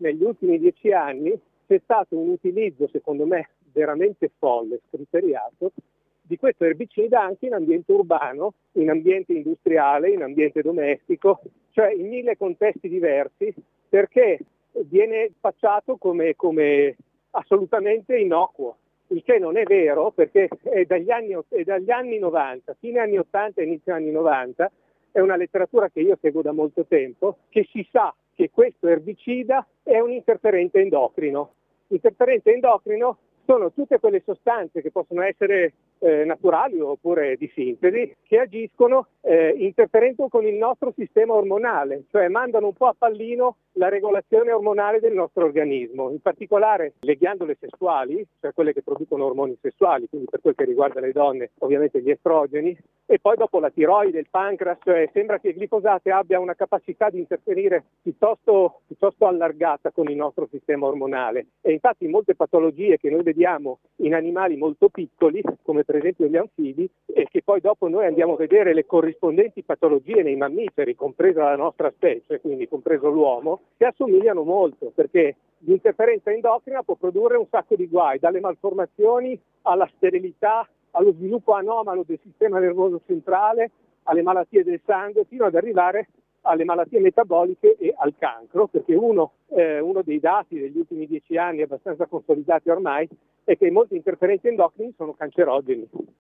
negli ultimi 10 anni c'è stato un utilizzo, secondo me, veramente folle, scriteriato, di questo erbicida anche in ambiente urbano, in ambiente industriale, in ambiente domestico, cioè in 1000 contesti diversi, perché viene spacciato come assolutamente innocuo, il che non è vero, perché è dagli anni 90, fine anni 80 e inizio anni 90, è una letteratura che io seguo da molto tempo, che si sa che questo erbicida è un interferente endocrino. Interferente endocrino sono tutte quelle sostanze che possono essere naturali oppure di sintesi, che agiscono interferendo con il nostro sistema ormonale, cioè mandano un po' a pallino la regolazione ormonale del nostro organismo, in particolare le ghiandole sessuali, cioè quelle che producono ormoni sessuali, quindi per quel che riguarda le donne ovviamente gli estrogeni, e poi dopo la tiroide, il pancreas, cioè sembra che il glifosato abbia una capacità di interferire piuttosto allargata con il nostro sistema ormonale, e infatti molte patologie che noi vediamo in animali molto piccoli, come per esempio gli anfibi, e che poi dopo noi andiamo a vedere le corrispondenti patologie nei mammiferi, compresa la nostra specie, quindi compreso l'uomo, si assomigliano molto, perché l'interferenza endocrina può produrre un sacco di guai, dalle malformazioni alla sterilità, allo sviluppo anomalo del sistema nervoso centrale, alle malattie del sangue, fino ad arrivare alle malattie metaboliche e al cancro, perché uno dei dati degli ultimi 10 anni, abbastanza consolidati ormai, è che molti interferenti endocrini sono cancerogeni.